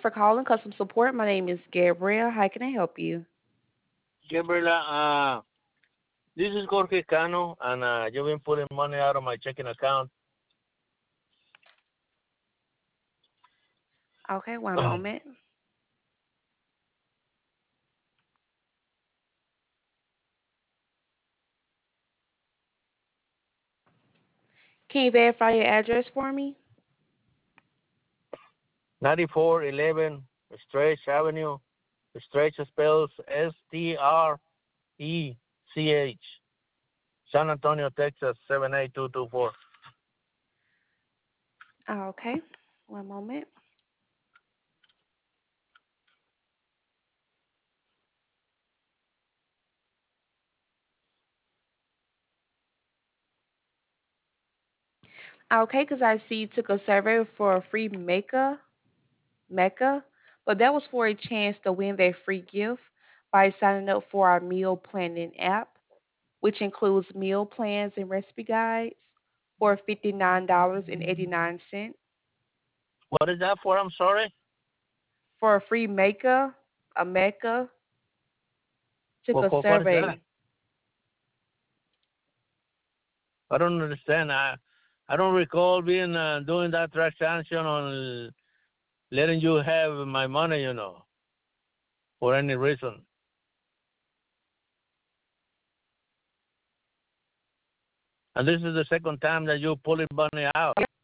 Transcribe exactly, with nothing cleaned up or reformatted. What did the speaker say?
for calling Custom Support. My name is Gabriel. How can I help you? Gabriela, uh, this is Jorge Cano, and uh, you've been putting money out of my checking account. Okay, one moment. Can you verify your address for me? ninety-four eleven Stretch Avenue. Stretch spells S T R E C H. San Antonio, Texas, seven eight two two four. Okay, one moment. Okay, because I see you took a survey for a free Mecca, Mecca, but that was for a chance to win that free gift by signing up for our meal planning app, which includes meal plans and recipe guides for fifty-nine dollars and eighty-nine cents. What is that for? I'm sorry. For a free Mecca, a Mecca, took What, a what, what is that? survey. I don't understand. I I don't recall being uh, doing that transaction on letting you have my money, you know, for any reason. And this is the second time that you pulling money out.